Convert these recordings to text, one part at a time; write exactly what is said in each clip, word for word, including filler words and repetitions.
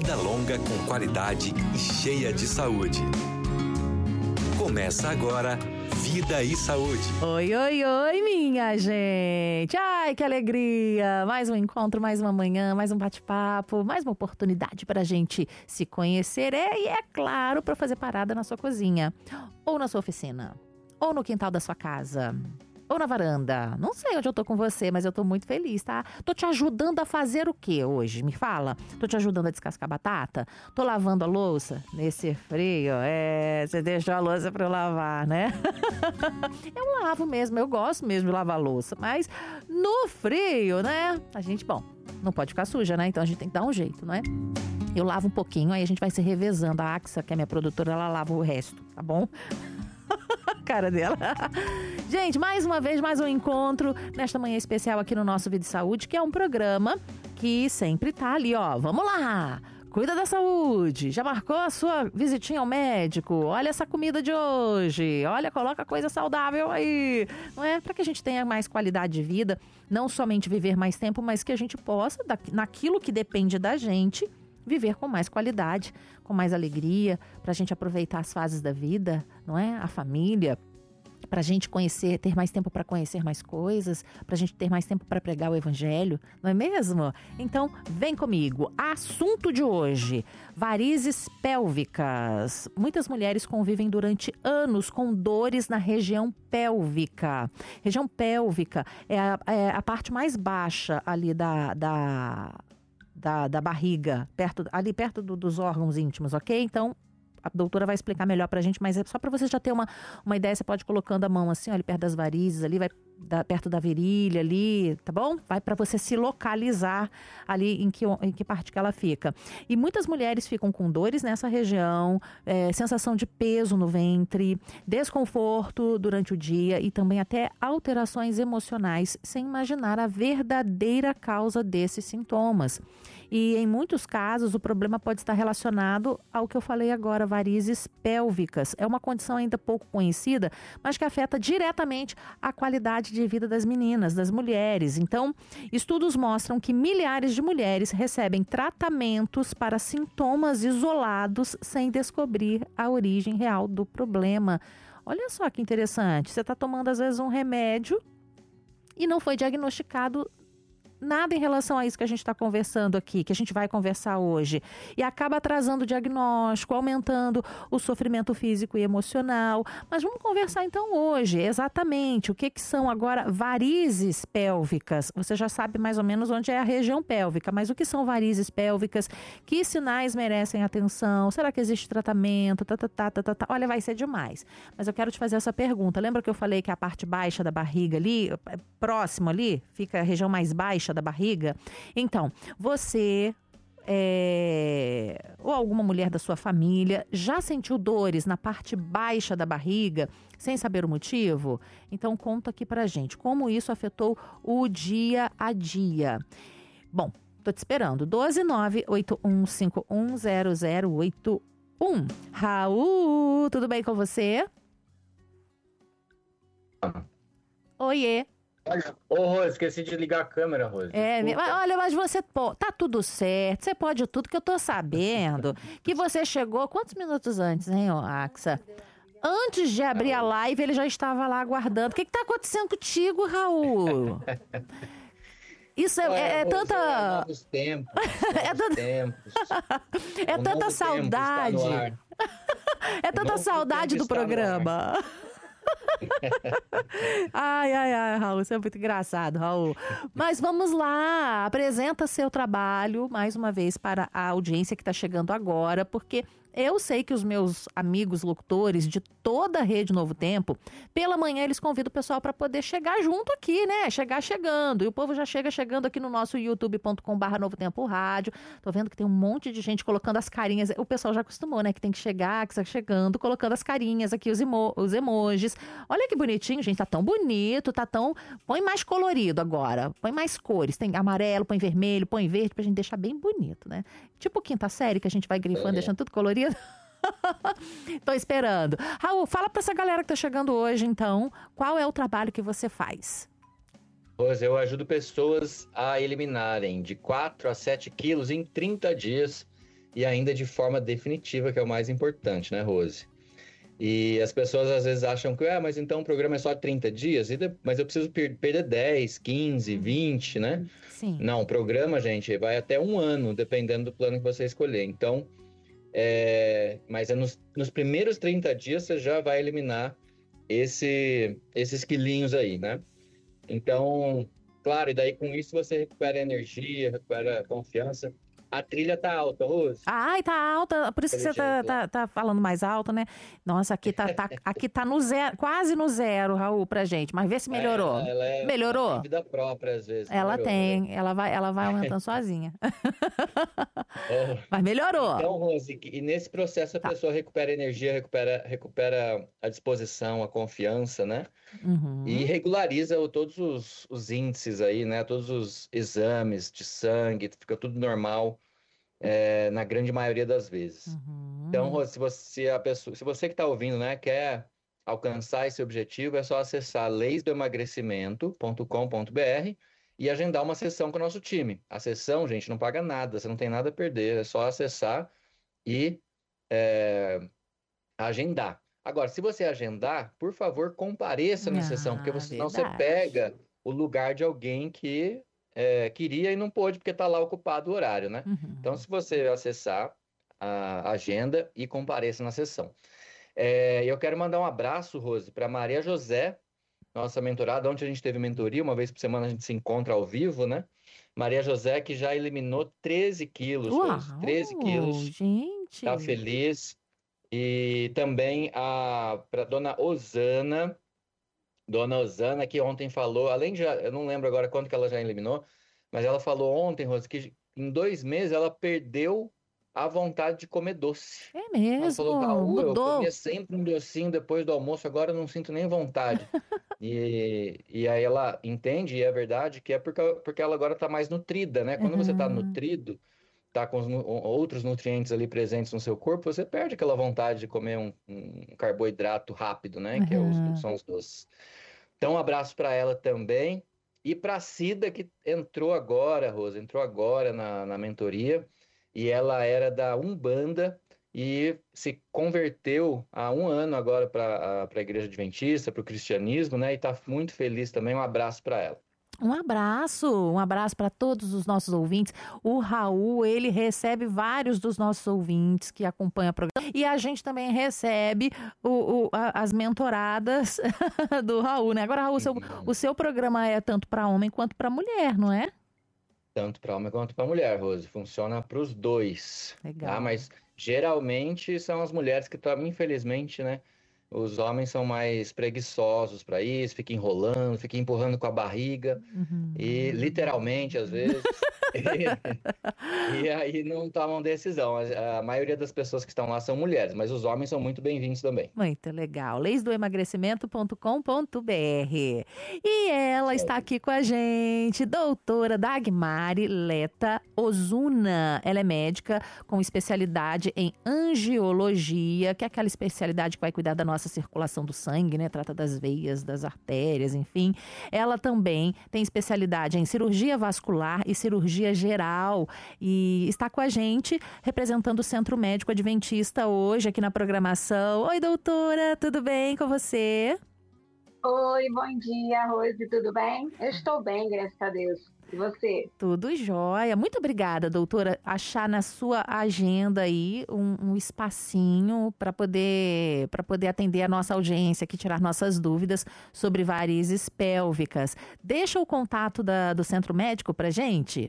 Vida longa com qualidade e cheia de saúde. Começa agora Vida e Saúde. Oi, oi, oi, minha gente. Ai, que alegria. Mais um encontro, mais uma manhã, mais um bate-papo, mais uma oportunidade para a gente se conhecer. É, e é claro, para fazer parada na sua cozinha, ou na sua oficina, ou no quintal da sua casa, ou na varanda. Não sei onde eu tô com você, mas eu tô muito feliz, tá? Tô te ajudando a fazer o quê hoje? Me fala. Tô te ajudando a descascar batata? Tô lavando a louça? Nesse frio, é... Você deixou a louça pra eu lavar, né? Eu lavo mesmo, eu gosto mesmo de lavar a louça. Mas no frio, né? A gente, bom, não pode ficar suja, né? Então a gente tem que dar um jeito, né? Eu lavo um pouquinho, aí a gente vai se revezando. A Axa, que é minha produtora, ela lava o resto, tá bom? Cara dela. Gente, mais uma vez, mais um encontro nesta manhã especial aqui no nosso Vida e Saúde, que é um programa que sempre tá ali, ó. Vamos lá! Cuida da saúde. Já marcou a sua visitinha ao médico? Olha essa comida de hoje. Olha, coloca coisa saudável aí. Não é? Para que a gente tenha mais qualidade de vida, não somente viver mais tempo, mas que a gente possa, naquilo que depende da gente, viver com mais qualidade, com mais alegria, para a gente aproveitar as fases da vida, não é? A família, para a gente conhecer, ter mais tempo para conhecer mais coisas, para a gente ter mais tempo para pregar o evangelho, não é mesmo? Então, vem comigo. Assunto de hoje: varizes pélvicas. Muitas mulheres convivem durante anos com dores na região pélvica. Região pélvica é a, é a parte mais baixa ali da... da Da, da barriga, perto, ali perto do, dos órgãos íntimos, ok? Então, a doutora vai explicar melhor pra gente, mas é só pra você já ter uma, uma ideia. Você pode ir colocando a mão assim, olha, perto das varizes ali, vai da, perto da virilha ali, tá bom? Vai pra você se localizar ali em que, em que parte que ela fica. E muitas mulheres ficam com dores nessa região, é, sensação de peso no ventre, desconforto durante o dia e também até alterações emocionais, sem imaginar a verdadeira causa desses sintomas. E em muitos casos o problema pode estar relacionado ao que eu falei agora, varizes pélvicas. É uma condição ainda pouco conhecida, mas que afeta diretamente a qualidade de vida das meninas, das mulheres. Então, estudos mostram que milhares de mulheres recebem tratamentos para sintomas isolados sem descobrir a origem real do problema. Olha só que interessante, você está tomando às vezes um remédio e não foi diagnosticado nada em relação a isso que a gente está conversando aqui, que a gente vai conversar hoje. E acaba atrasando o diagnóstico, aumentando o sofrimento físico e emocional. Mas vamos conversar então hoje, exatamente, o que, que são agora varizes pélvicas. Você já sabe mais ou menos onde é a região pélvica, mas o que são varizes pélvicas? Que sinais merecem atenção? Será que existe tratamento? Tá, tá, tá, tá, tá, tá. Olha, vai ser demais. Mas eu quero te fazer essa pergunta. Lembra que eu falei que a parte baixa da barriga ali, próximo ali, fica a região mais baixa da barriga? Então, você é, ou alguma mulher da sua família já sentiu dores na parte baixa da barriga sem saber o motivo? Então conta aqui pra gente como isso afetou o dia a dia. Bom, tô te esperando. doze nove oito um cinco um zero zero oito um. Raul, tudo bem com você? Oiê. Ô, Rose, esqueci de ligar a câmera, Rose. É, mas, olha, mas você pô, tá tudo certo, você pode tudo, que eu tô sabendo que você chegou quantos minutos antes, hein, ô Axa? Antes de abrir a live, ele já estava lá aguardando. O que que tá acontecendo contigo, Raul? Isso é, é, é tanta... É novos tempos, novos é tanta... tempos. É O tanta novo saudade. tempo está no ar. É tanta saudade do programa. Ai, ai, ai, Raul, isso é muito engraçado, Raul. Mas vamos lá, apresenta seu trabalho mais uma vez para a audiência que está chegando agora, porque eu sei que os meus amigos locutores de toda a Rede Novo Tempo, pela manhã eles convidam o pessoal para poder chegar junto aqui, né? Chegar chegando. E o povo já chega chegando aqui no nosso youtube ponto com barra Novo Tempo Rádio. Tô vendo que tem um monte de gente colocando as carinhas. O pessoal já acostumou, né? Que tem que chegar, que está chegando, colocando as carinhas aqui, os, emo os emojis. Olha que bonitinho, gente. Tá tão bonito, tá tão... Põe mais colorido agora. Põe mais cores. Tem amarelo, põe vermelho, põe verde, pra gente deixar bem bonito, né? Tipo quinta série, que a gente vai grifando, é. deixando tudo colorido. Tô esperando. Raul, fala pra essa galera que tá chegando hoje, então, qual é o trabalho que você faz? Pois eu ajudo pessoas a eliminarem de quatro a sete quilos em trinta dias e ainda de forma definitiva, que é o mais importante, né, Rose? E as pessoas às vezes acham que, ah, mas então o programa é só trinta dias, e de... mas eu preciso per- perder dez, quinze, vinte, né? Sim. Não, o programa, gente, vai até um ano, dependendo do plano que você escolher. Então, é... mas é nos, nos primeiros trinta dias você já vai eliminar esse, esses quilinhos aí, né? Então, claro, e daí com isso você recupera energia, recupera confiança. A trilha tá alta, Rose. Ai, tá alta, por isso que você tá, tá, tá falando mais alto, né? Nossa, aqui tá, tá, aqui tá no zero, quase no zero, Raul, pra gente. Mas vê se melhorou. É, ela é, melhorou? Ela tem vida própria, às vezes. Ela melhorou, tem, melhorou. ela vai, ela vai aumentando sozinha. Oh. Mas melhorou. Então, Rose, e nesse processo a Tá. pessoa recupera energia, recupera, recupera a disposição, a confiança, né? Uhum. E regulariza o- todos os, os índices aí, né? Todos os exames de sangue, fica tudo normal, é, na grande maioria das vezes. Uhum. Então, Rose, se você, a pessoa, se você que está ouvindo, né, quer alcançar esse objetivo, é só acessar leis do emagrecimento ponto com ponto b r e agendar uma sessão com o nosso time. A sessão, gente, não paga nada, você não tem nada a perder, é só acessar e é, agendar. Agora, se você agendar, por favor, compareça na Ah, sessão, porque você, senão você verdade. pega o lugar de alguém que é, queria e não pôde, porque está lá ocupado o horário, né? Uhum. Então, se você acessar a agenda e compareça na sessão. É, eu quero mandar um abraço, Rose, para Maria José, nossa mentorada. Ontem a gente teve mentoria, uma vez por semana a gente se encontra ao vivo, né? Maria José, que já eliminou treze quilos, Rose. Uau, treze quilos, gente. tá feliz. E também a para dona Osana, dona Osana, que ontem falou, além de, eu não lembro agora quanto que ela já eliminou, mas ela falou ontem, Rose, que em dois meses ela perdeu a vontade de comer doce. É Ela mesmo, falou, Raul, eu mudou. comia sempre um docinho depois do almoço, agora eu não sinto nem vontade. E, e aí ela entende, e é verdade, que é porque, porque ela agora está mais nutrida, né? Quando você está Uhum. nutrido, tá com os nu- outros nutrientes ali presentes no seu corpo, você perde aquela vontade de comer um, um carboidrato rápido, né? Que é os, Uhum. são os doces. Então, um abraço para ela também. E para a Cida, que entrou agora, Rosa, entrou agora na, na mentoria, e ela era da Umbanda e se converteu há um ano agora para a Igreja Adventista, para o cristianismo, né? E está muito feliz também. Um abraço para ela. Um abraço, um abraço para todos os nossos ouvintes. O Raul, ele recebe vários dos nossos ouvintes que acompanham o programa. E a gente também recebe o, o- a- as mentoradas do Raul, né? Agora, Raul, o seu, o seu programa é tanto para homem quanto para mulher, não é? Tanto para homem quanto para mulher, Rose. Funciona para os dois. Legal. Tá? Mas geralmente são as mulheres que estão, infelizmente, né? Os homens são mais preguiçosos para isso, ficam enrolando, ficam empurrando com a barriga, Uhum. e literalmente, às vezes, e, e aí não tomam decisão. A, a maioria das pessoas que estão lá são mulheres, mas os homens são muito bem-vindos também. Muito legal. leis do emagrecimento ponto com ponto b r. E ela está aqui com a gente, doutora Dagmari Leta Ozuna. Ela é médica com especialidade em angiologia, que é aquela especialidade que vai cuidar da nossa circulação do sangue, né? Trata das veias, das artérias, enfim. Ela também tem especialidade em cirurgia vascular e cirurgia geral. E está com a gente, representando o Centro Médico Adventista hoje aqui na programação. Oi, doutora, tudo bem com você? Oi, bom dia, Rose, tudo bem? Eu estou bem, graças a Deus. E você? Tudo jóia. Muito obrigada, doutora. Achar na sua agenda aí um, um espacinho para poder, para poder atender a nossa audiência aqui, tirar nossas dúvidas sobre varizes pélvicas. Deixa o contato da, do Centro Médico para gente.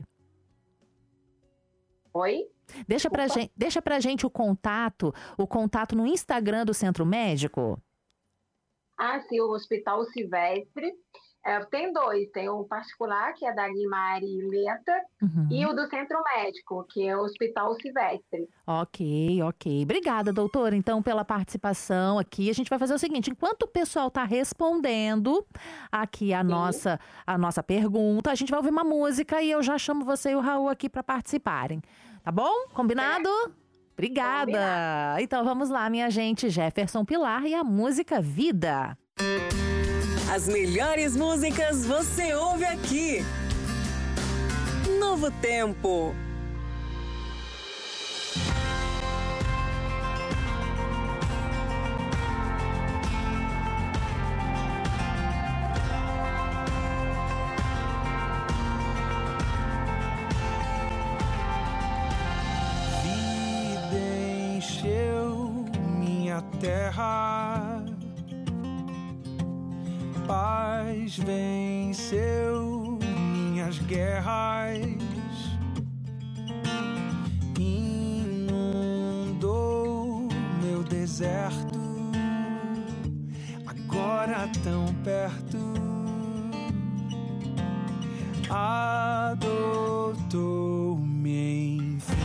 Oi? Deixa pra, gente, deixa pra gente o contato, o contato no Instagram do Centro Médico. Ah, sim, o Hospital Silvestre. É, tem dois, tem o particular, que é da Guimari Leta, Uhum. e o do Centro Médico, que é o Hospital Silvestre. Ok, ok. Obrigada, doutora, então, pela participação aqui. A gente vai fazer o seguinte, enquanto o pessoal está respondendo aqui a nossa, a nossa pergunta, a gente vai ouvir uma música e eu já chamo você e o Raul aqui para participarem. Tá bom? Combinado? Obrigada. Combinado. Então, vamos lá, minha gente. Jefferson Pilar e a música Vida. As melhores músicas você ouve aqui. Novo Tempo. terra. Paz venceu minhas guerras, inundou meu deserto, agora tão perto, adotou-me enfim.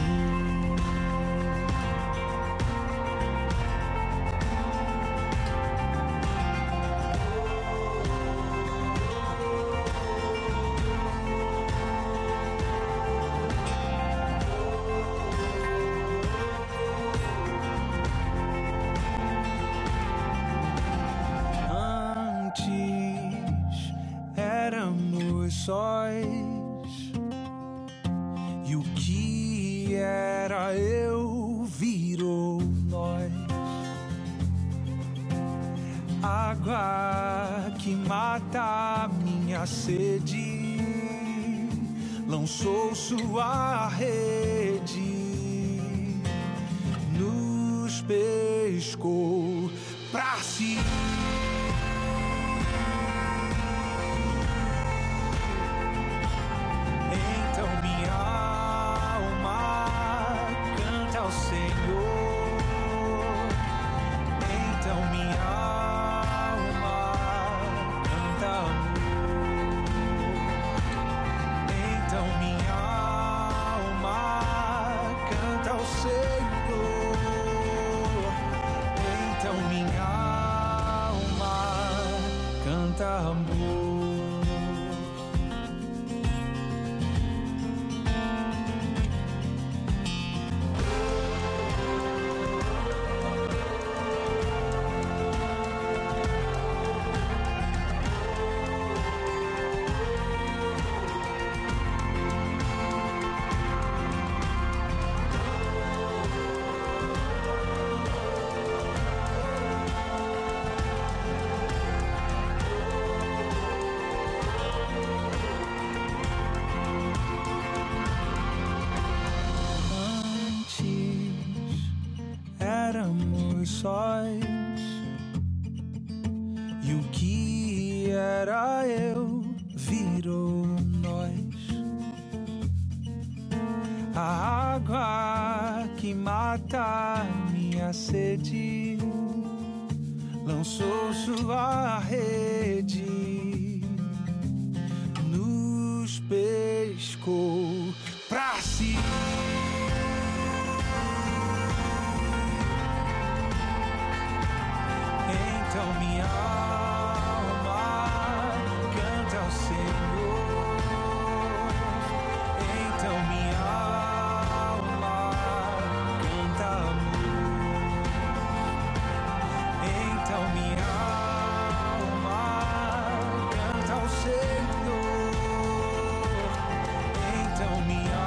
Sóis, e o que era eu virou nós. Água que mata minha sede lançou sua rede, nos pescou pra si. Sóis, e o que era eu virou nós. A água que mata minha sede lançou sua rede, nos pescou pra si. Então minha alma canta ao Senhor. Então minha alma canta amor. Então minha alma canta ao Senhor. Então minha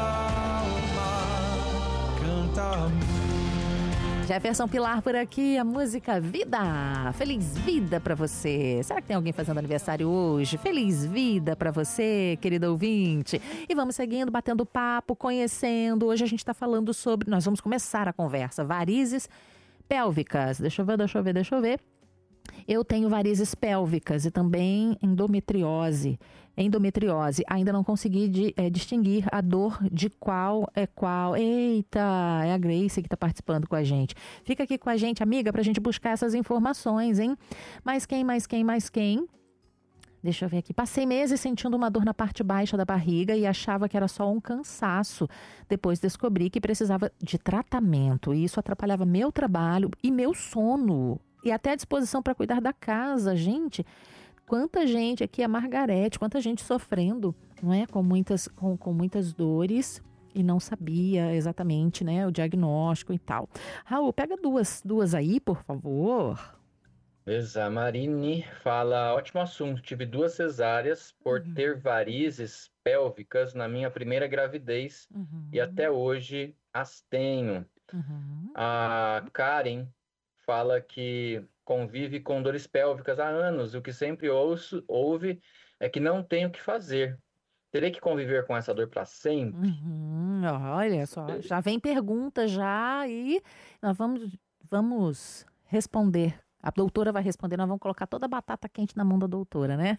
alma canta amor. Jefferson Pilar por aqui, a música Vida. Feliz vida pra você. Será que tem alguém fazendo aniversário hoje? Feliz vida pra você, querido ouvinte. E vamos seguindo, batendo papo, conhecendo. Hoje a gente tá falando sobre... Nós vamos começar a conversa. Varizes pélvicas. Deixa eu ver, deixa eu ver, deixa eu ver. Eu tenho varizes pélvicas e também endometriose. Endometriose. Ainda não consegui de, é, distinguir a dor de qual é qual. Eita, é a Grace que está participando com a gente. Fica aqui com a gente, amiga, para a gente buscar essas informações, hein? Mas quem, mais quem, mais quem? Deixa eu ver aqui. Passei meses sentindo uma dor na parte baixa da barriga e achava que era só um cansaço. Depois descobri que precisava de tratamento e isso atrapalhava meu trabalho e meu sono. E até a disposição para cuidar da casa, gente. Quanta gente aqui, a Margarete, quanta gente sofrendo, não é? Com muitas, com, com muitas dores e não sabia exatamente, né? O diagnóstico e tal. Raul, pega duas, duas aí, por favor. Beleza, a Marine fala, ótimo assunto, tive duas cesáreas por Uhum. ter varizes pélvicas na minha primeira gravidez Uhum. e até hoje as tenho. Uhum. A Karen fala que convive com dores pélvicas há anos e o que sempre ouço, ouve é que não tem o que fazer. Terei que conviver com essa dor para sempre? Uhum. Olha só, já vem pergunta já e nós vamos, vamos responder. A doutora vai responder, nós vamos colocar toda a batata quente na mão da doutora, né?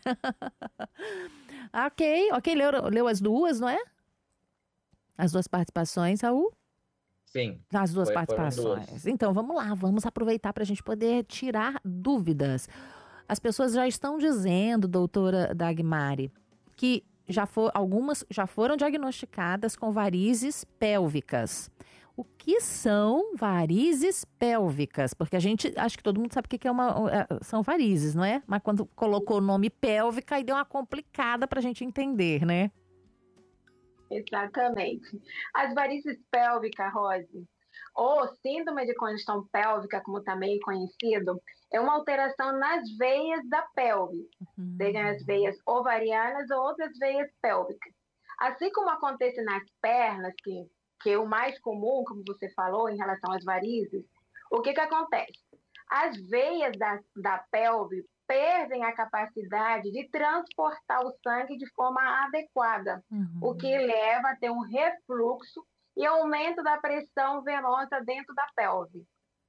Ok, ok, leu, leu as duas, não é? As duas participações, Raul? Sim. As duas Foi- foram participações. duas. Então, vamos lá, vamos aproveitar para a gente poder tirar dúvidas. As pessoas já estão dizendo, doutora Dagmari, que já for, algumas já foram diagnosticadas com varizes pélvicas. O que são varizes pélvicas? Porque a gente, acho que todo mundo sabe o que que é uma, é, são varizes, não é? Mas quando colocou o nome pélvica, aí deu uma complicada para a gente entender, né? Exatamente. As varizes pélvicas, Rose, ou síndrome de congestão pélvica, como também é conhecido, é uma alteração nas veias da pelve, Uhum. sejam as veias ovarianas ou outras veias pélvicas. Assim como acontece nas pernas, que, que é o mais comum, como você falou, em relação às varizes, o que, que acontece? As veias da, da pelve perdem a capacidade de transportar o sangue de forma adequada, Uhum. o que leva a ter um refluxo e aumento da pressão venosa dentro da pelve.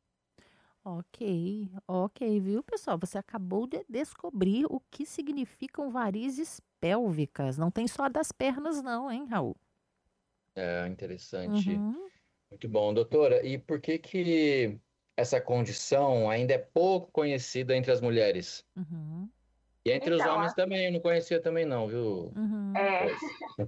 Ok, ok, viu, pessoal? Você acabou de descobrir o que significam varizes pélvicas. Não tem só das pernas, não, hein, Raul? É interessante. Uhum. Muito bom, doutora. E por que que essa condição ainda é pouco conhecida entre as mulheres? Uhum. E entre os Então, homens a- também, eu não conhecia também não, viu? Uhum. é, Pois.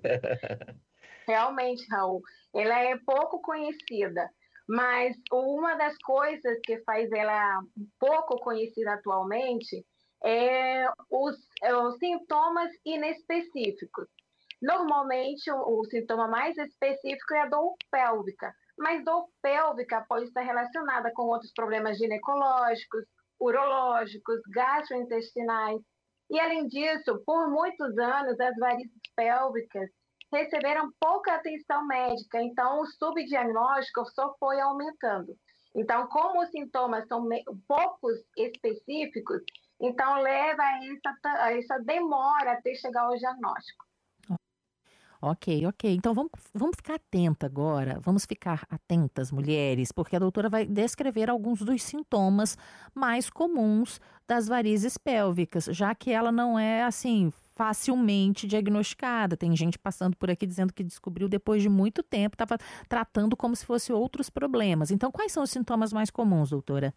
realmente, Raul, ela é pouco conhecida, mas uma das coisas que faz ela pouco conhecida atualmente é os, é os sintomas inespecíficos. Normalmente, o, o sintoma mais específico é a dor pélvica, mas dor pélvica pode estar relacionada com outros problemas ginecológicos, urológicos, gastrointestinais. E, além disso, por muitos anos, as varizes pélvicas receberam pouca atenção médica, então o subdiagnóstico só foi aumentando. Então, como os sintomas são poucos específicos, então leva a essa, a essa demora até chegar ao diagnóstico. Ok, ok. Então vamos, vamos ficar atenta agora, vamos ficar atentas, mulheres, porque a doutora vai descrever alguns dos sintomas mais comuns das varizes pélvicas, já que ela não é assim facilmente diagnosticada. Tem gente passando por aqui dizendo que descobriu depois de muito tempo, estava tratando como se fosse outros problemas. Então, quais são os sintomas mais comuns, doutora?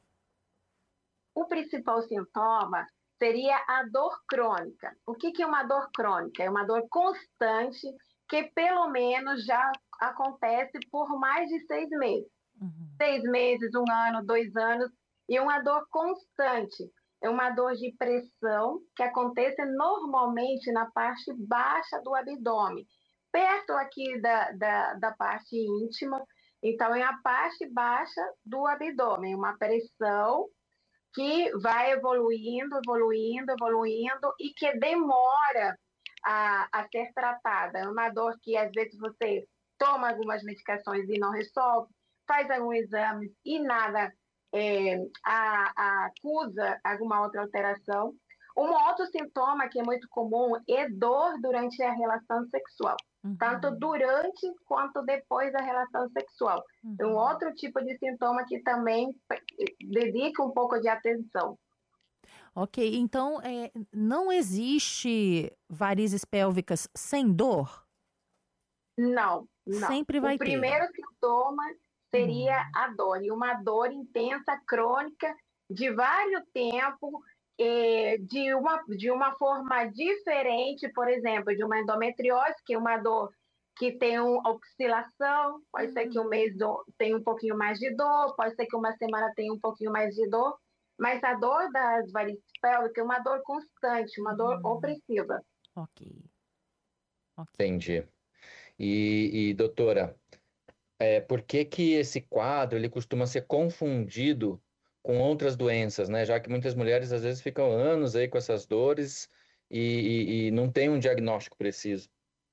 O principal sintoma seria a dor crônica. O que que é uma dor crônica? É uma dor constante que pelo menos já acontece por mais de seis meses. Uhum. Seis meses, um ano, dois anos, e uma dor constante. É uma dor de pressão que acontece normalmente na parte baixa do abdômen, perto aqui da, da, da parte íntima. Então, é a parte baixa do abdômen, uma pressão que vai evoluindo, evoluindo, evoluindo e que demora a, a ser tratada. É uma dor que, às vezes, você toma algumas medicações e não resolve, faz alguns exames e nada é, a, a acusa alguma outra alteração. Um outro sintoma que é muito comum é dor durante a relação sexual, Uhum. tanto durante quanto depois da relação sexual. Uhum. É um outro tipo de sintoma que também dedica um pouco de atenção. Ok, então é, não existe varizes pélvicas sem dor? Não, não. Sempre vai o ter. primeiro sintoma seria Uhum. a dor, e uma dor intensa, crônica, de vários tempos, eh, de, uma, de uma forma diferente, por exemplo, de uma endometriose, que é uma dor que tem uma oscilação, pode Uhum. ser que um mês do, tem um pouquinho mais de dor, pode ser que uma semana tenha um pouquinho mais de dor, mas a dor das varizes pélvicas é uma dor constante, uma dor Uhum. opressiva. Ok. Ok. Entendi. E, e, doutora, é, por que que esse quadro ele costuma ser confundido com outras doenças, né? Já que muitas mulheres às vezes ficam anos aí com essas dores e, e, e não tem um diagnóstico preciso.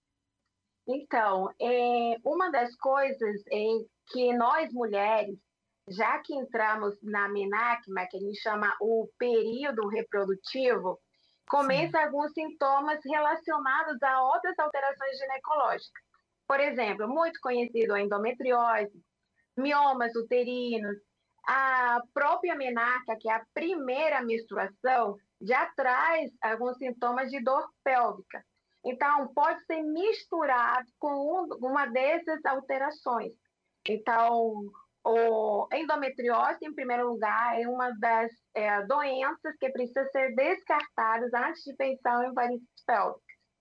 Então, é, uma das coisas é que nós mulheres, já que entramos na menarquia, que a gente chama o período reprodutivo, começa alguns sintomas relacionados a outras alterações ginecológicas. Por exemplo, muito conhecido a endometriose, miomas uterinos, a própria menarca, que é a primeira menstruação, já traz alguns sintomas de dor pélvica. Então, pode ser misturado com um, uma dessas alterações. Então, o endometriose, em primeiro lugar, é uma das é, doenças que precisa ser descartadas antes de pensar em varizes pélvicas.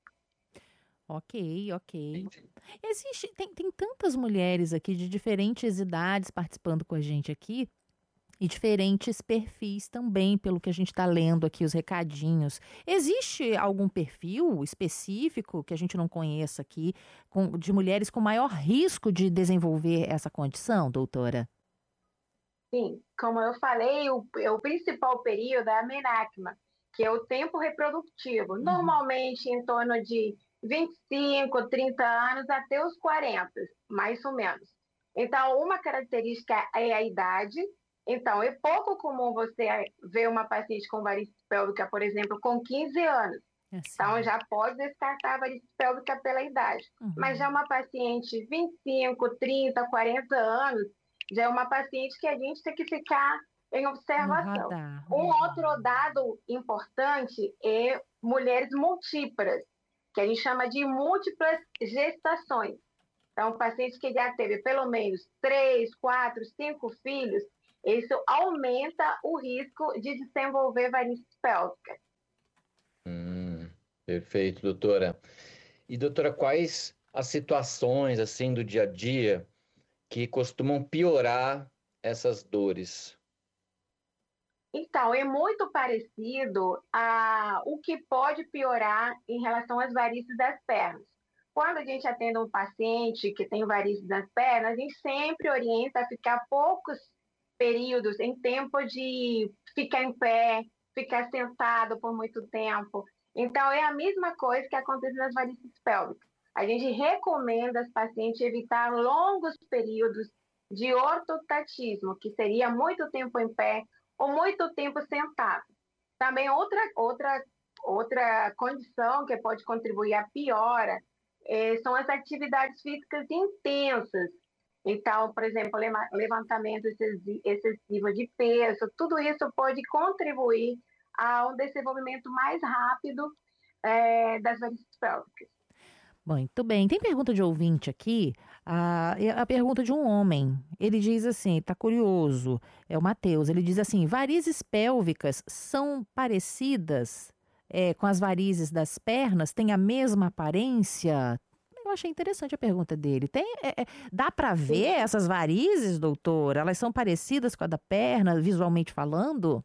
Ok, ok. Existe, tem, tem tantas mulheres aqui de diferentes idades participando com a gente aqui e diferentes perfis também, pelo que a gente está lendo aqui, os recadinhos. Existe algum perfil específico que a gente não conheça aqui, com, de mulheres com maior risco de desenvolver essa condição, doutora? Sim, como eu falei, o, o principal período é a menarquia, que é o tempo reprodutivo, normalmente em torno de vinte e cinco, trinta anos até os quarenta, mais ou menos. Então, uma característica é a idade. Então, é pouco comum você ver uma paciente com varizes pélvica, por exemplo, com quinze anos. É Então, já pode descartar a varizes pélvica pela idade. Uhum. Mas já uma paciente vinte e cinco, trinta, quarenta anos, já é uma paciente que a gente tem que ficar em observação. Um outro dado importante é mulheres multíparas, que a gente chama de múltiplas gestações. Então, pacientes que já teve pelo menos três, quatro, cinco filhos, isso aumenta o risco de desenvolver varizes pélvicas. Hum, perfeito, doutora. E, doutora, quais as situações, assim, do dia a dia que costumam piorar essas dores? Então, é muito parecido a o que pode piorar em relação às varizes das pernas. Quando a gente atende um paciente que tem varizes das pernas, a gente sempre orienta a ficar poucos períodos em tempo de ficar em pé, ficar sentado por muito tempo. Então, é a mesma coisa que acontece nas varizes pélvicas. A gente recomenda aos pacientes evitar longos períodos de ortotatismo, que seria muito tempo em pé ou muito tempo sentado. Também outra, outra, outra condição que pode contribuir à piora é, são as atividades físicas intensas. Então, por exemplo, levantamento excessivo de peso, tudo isso pode contribuir a um desenvolvimento mais rápido é, das varizes pélvicas. Muito bem. Tem pergunta de ouvinte aqui, a, a pergunta de um homem. Ele diz assim, tá curioso, é o Matheus, ele diz assim, varizes pélvicas são parecidas é, com as varizes das pernas? Tem a mesma aparência? Eu achei interessante a pergunta dele. Tem, é, é, dá para ver essas varizes, doutora? Elas são parecidas com a da perna, visualmente falando?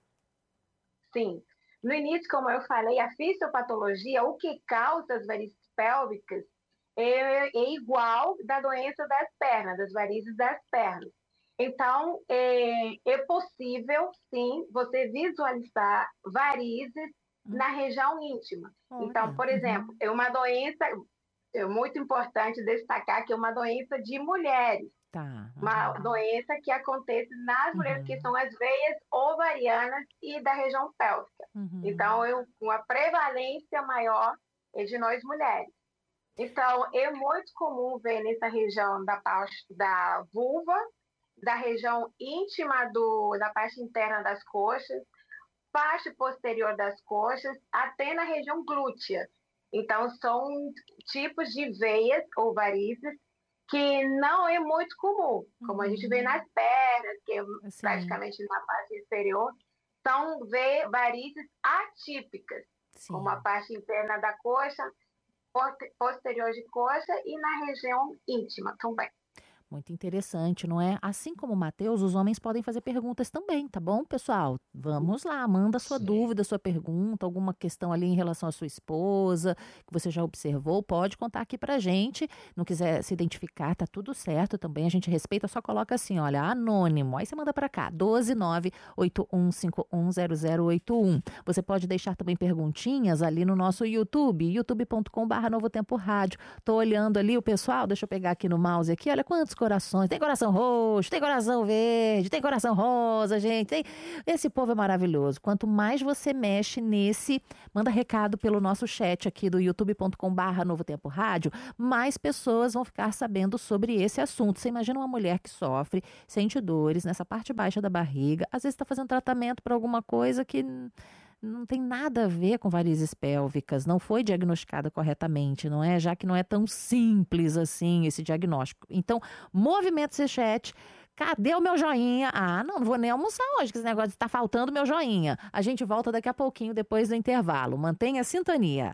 Sim. No início, como eu falei, a fisiopatologia, o que causa as varizes pélvicas, é, é igual da doença das pernas, das varizes das pernas. Então, é, é possível, sim, você visualizar varizes uhum. na região íntima. Olha. Então, por exemplo, uhum. é uma doença, é muito importante destacar que é uma doença de mulheres. Tá. Uhum. Uma doença que acontece nas mulheres, uhum. que são as veias ovarianas e da região pélvica. Uhum. Então, é uma prevalência maior é de nós mulheres. Então, é muito comum ver nessa região da parte da vulva, da região íntima do, da parte interna das coxas, parte posterior das coxas, até na região glútea. Então, são tipos de veias ou varizes que não é muito comum, como uhum. a gente vê nas pernas, que é Sim. praticamente na parte inferior, são varizes atípicas, Sim. como a parte interna da coxa, posterior de coxa e na região íntima também. Muito interessante, não é? Assim como o Matheus, os homens podem fazer perguntas também, tá bom, pessoal? Vamos lá, manda sua Sim. dúvida, sua pergunta, alguma questão ali em relação à sua esposa, que você já observou, pode contar aqui pra gente. Não quiser se identificar, tá tudo certo também, a gente respeita, só coloca assim, olha, anônimo. Aí você manda pra cá, doze nove oito um cinco um zero zero oito um. Você pode deixar também perguntinhas ali no nosso YouTube, youtube ponto com barra Novo Tempo Rádio. Tô olhando ali o pessoal, deixa eu pegar aqui no mouse aqui, olha quantos corações. Tem coração roxo, tem coração verde, tem coração rosa, gente. Tem... Esse povo é maravilhoso. Quanto mais você mexe nesse, manda recado pelo nosso chat aqui do youtube ponto com barra Novo Tempo Rádio, mais pessoas vão ficar sabendo sobre esse assunto. Você imagina uma mulher que sofre, sente dores nessa parte baixa da barriga, às vezes está fazendo tratamento para alguma coisa que não tem nada a ver com varizes pélvicas, não foi diagnosticada corretamente, não é? Já que não é tão simples assim esse diagnóstico. Então, movimenta esse chat. Cadê o meu joinha? Ah, não, não vou nem almoçar hoje, que esse negócio está faltando meu joinha. A gente volta daqui a pouquinho, depois do intervalo. Mantenha a sintonia.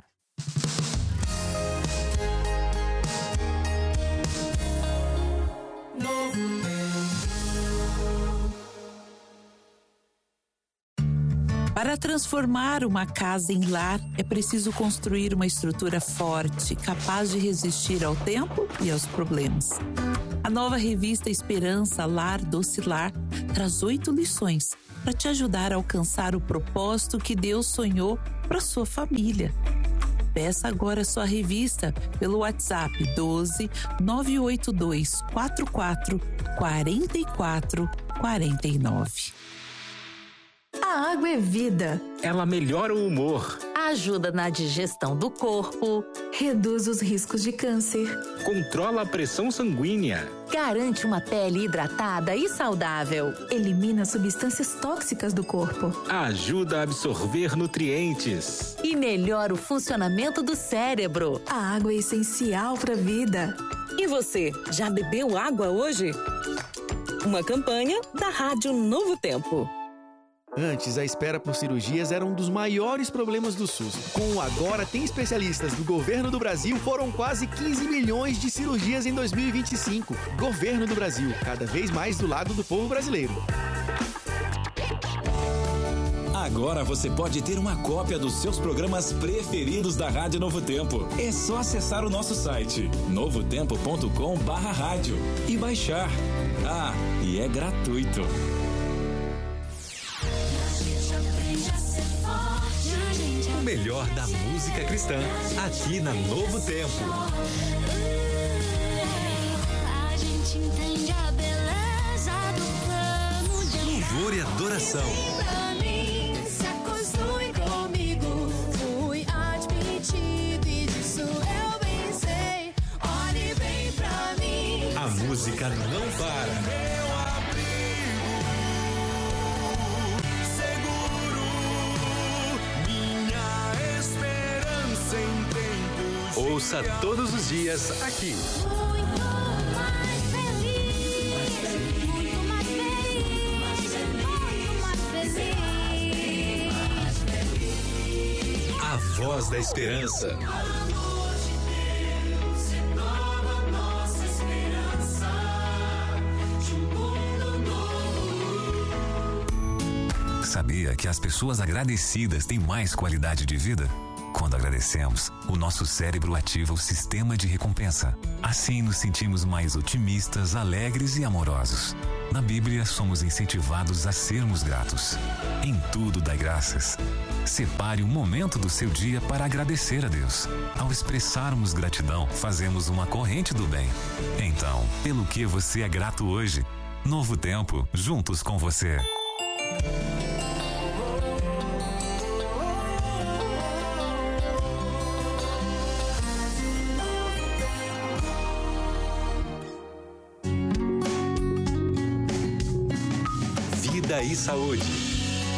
Para transformar uma casa em lar, é preciso construir uma estrutura forte, capaz de resistir ao tempo e aos problemas. A nova revista Esperança Lar Doce Lar traz oito lições para te ajudar a alcançar o propósito que Deus sonhou para sua família. Peça agora sua revista pelo WhatsApp doze, nove oito dois, quatro quatro, quatro quatro, quatro nove. A água é vida. Ela melhora o humor, ajuda na digestão do corpo, reduz os riscos de câncer, controla a pressão sanguínea, garante uma pele hidratada e saudável, elimina substâncias tóxicas do corpo, ajuda a absorver nutrientes e melhora o funcionamento do cérebro. A água é essencial para a vida. E você, já bebeu água hoje? Uma campanha da Rádio Novo Tempo. Antes, a espera por cirurgias era um dos maiores problemas do SUS. Com o Agora Tem Especialistas do Governo do Brasil, foram quase quinze milhões de cirurgias em dois mil e vinte e cinco. Governo do Brasil, cada vez mais do lado do povo brasileiro. Agora você pode ter uma cópia dos seus programas preferidos da Rádio Novo Tempo. É só acessar o nosso site novo tempo ponto com barra rádio e baixar. Ah, e é gratuito. O melhor da música cristã, aqui na Novo Tempo. A gente entende a beleza do plano de amor. Louvor e adoração. Pra mim, se acostuma comigo. Fui admitido e disso eu bem sei. Olhe bem pra mim. A música não para. Ouça todos os dias aqui. Muito mais feliz, muito mais feliz, muito mais feliz. A voz da esperança. Sabia que as pessoas agradecidas têm mais qualidade de vida? Quando agradecemos, o nosso cérebro ativa o sistema de recompensa. Assim nos sentimos mais otimistas, alegres e amorosos. Na Bíblia, somos incentivados a sermos gratos. Em tudo dai graças. Separe um momento do seu dia para agradecer a Deus. Ao expressarmos gratidão, fazemos uma corrente do bem. Então, pelo que você é grato hoje? Novo Tempo, juntos com você. Vida e Saúde.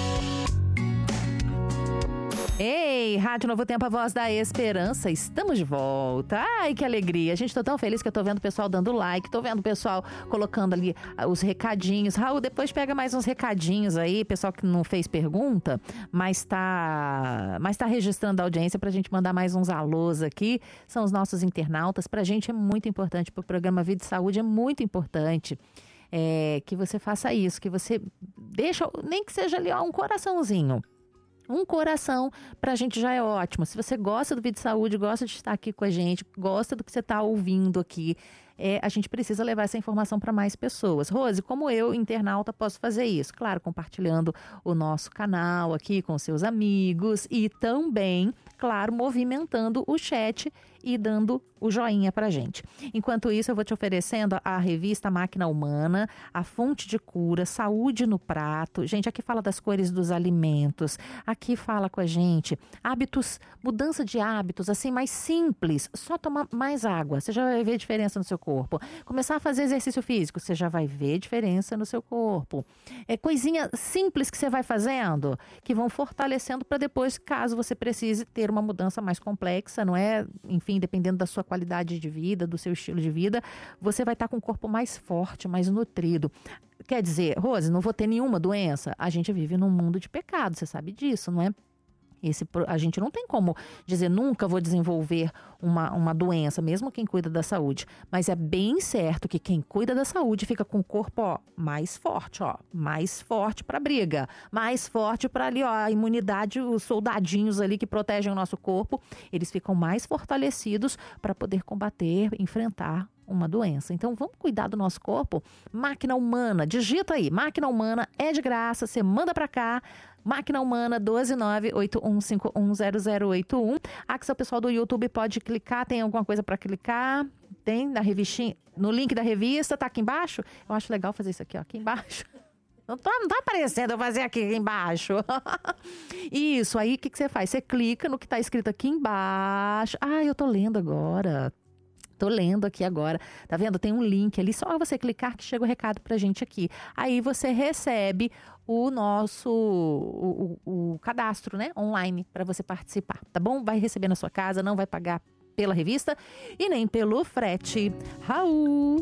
Ei, Rádio Novo Tempo, a voz da esperança, estamos de volta. Ai, que alegria, a gente tá tão feliz que eu tô vendo o pessoal dando like, tô vendo o pessoal colocando ali os recadinhos. Raul, depois pega mais uns recadinhos aí, pessoal que não fez pergunta, mas tá, mas tá registrando a audiência pra gente mandar mais uns alôs aqui, são os nossos internautas, pra gente é muito importante, pro programa Vida e Saúde é muito importante. É, que você faça isso, que você deixa, nem que seja ali ó, um coraçãozinho. Um coração pra gente já é ótimo. Se você gosta do Vida e Saúde, gosta de estar aqui com a gente, gosta do que você tá ouvindo aqui, é, a gente precisa levar essa informação para mais pessoas. Rose, como eu, internauta, posso fazer isso? Claro, compartilhando o nosso canal aqui com seus amigos e também, claro, movimentando o chat e dando o joinha pra gente. Enquanto isso, eu vou te oferecendo a revista Máquina Humana, a fonte de cura, saúde no prato. Gente, aqui fala das cores dos alimentos, aqui fala com a gente hábitos, mudança de hábitos, assim, mais simples, só tomar mais água, você já vai ver diferença no seu corpo. Começar a fazer exercício físico, você já vai ver diferença no seu corpo. É coisinha simples que você vai fazendo, que vão fortalecendo para depois, caso você precise ter uma mudança mais complexa, não é? Enfim, dependendo da sua qualidade de vida, do seu estilo de vida, você vai estar com o corpo mais forte, mais nutrido. Quer dizer, Rose, não vou ter nenhuma doença? A gente vive num mundo de pecado, você sabe disso, não é? Esse, a gente não tem como dizer nunca vou desenvolver uma, uma doença, mesmo quem cuida da saúde. Mas é bem certo que quem cuida da saúde fica com o corpo ó, mais forte, ó, mais forte para briga, mais forte para ali, ó, a imunidade, os soldadinhos ali que protegem o nosso corpo, eles ficam mais fortalecidos para poder combater, enfrentar uma doença. Então vamos cuidar do nosso corpo. Máquina Humana, digita aí, Máquina Humana, é de graça, você manda para cá. Máquina Humana, um dois nove oito um cinco um zero zero oito um. Ah, que o pessoal do YouTube pode clicar, tem alguma coisa para clicar? Tem na revistinha, no link da revista, tá aqui embaixo? Eu acho legal fazer isso aqui, ó, aqui embaixo. Não tá, não tá aparecendo eu fazer aqui embaixo. Isso, aí o que, que você faz? Você clica no que tá escrito aqui embaixo. Ah, eu tô lendo agora. Tô lendo aqui agora, tá vendo? Tem um link ali, só você clicar que chega o recado pra gente aqui. Aí você recebe o nosso, o, o, o cadastro, né, online para você participar, tá bom? Vai receber na sua casa, não vai pagar pela revista e nem pelo frete. Raul!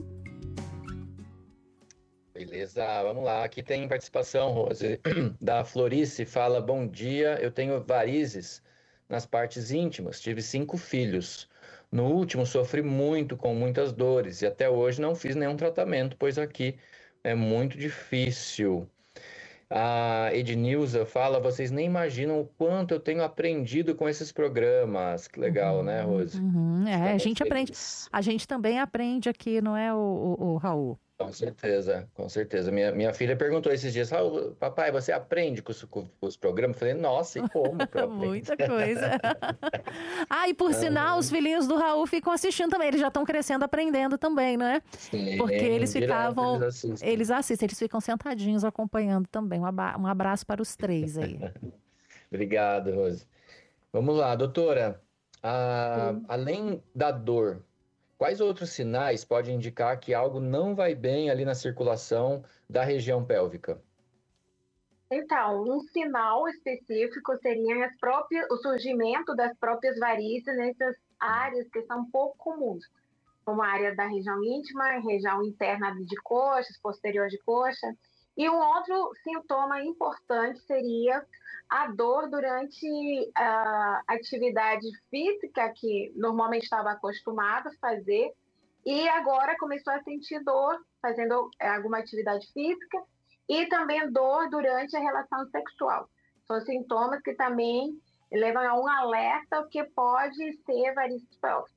Beleza, vamos lá. Aqui tem participação, Rose, da Florice, fala, bom dia, eu tenho varizes nas partes íntimas, tive cinco filhos. No último, sofri muito, com muitas dores, e até hoje não fiz nenhum tratamento, pois aqui é muito difícil. A Ednilza fala, vocês nem imaginam o quanto eu tenho aprendido com esses programas. Que legal, uhum, né, Rose? Uhum, é, a gente aprende, a gente também aprende aqui, não é, o, o, o Raul? Com certeza, com certeza. Minha, minha filha perguntou esses dias, Raul, papai, você aprende com os, com os programas? Eu falei, nossa, e como? Muita coisa. Ah, e por sinal, os filhinhos do Raul ficam assistindo também, eles já estão crescendo, aprendendo também, não é? Sim, porque eles ficavam, eles assistem. eles assistem, eles ficam sentadinhos acompanhando também. Um aba- um abraço para os três aí. Obrigado, Rose. Vamos lá, doutora. A, além da dor, quais outros sinais podem indicar que algo não vai bem ali na circulação da região pélvica? Então, um sinal específico seria as próprias, o surgimento das próprias varizes nessas áreas que são pouco comuns, como a área da região íntima, região interna de coxas, posterior de coxa. E um outro sintoma importante seria a dor durante a atividade física que normalmente estava acostumado a fazer e agora começou a sentir dor fazendo alguma atividade física e também dor durante a relação sexual. São sintomas que também levam a um alerta que pode ser varizes pélvicas.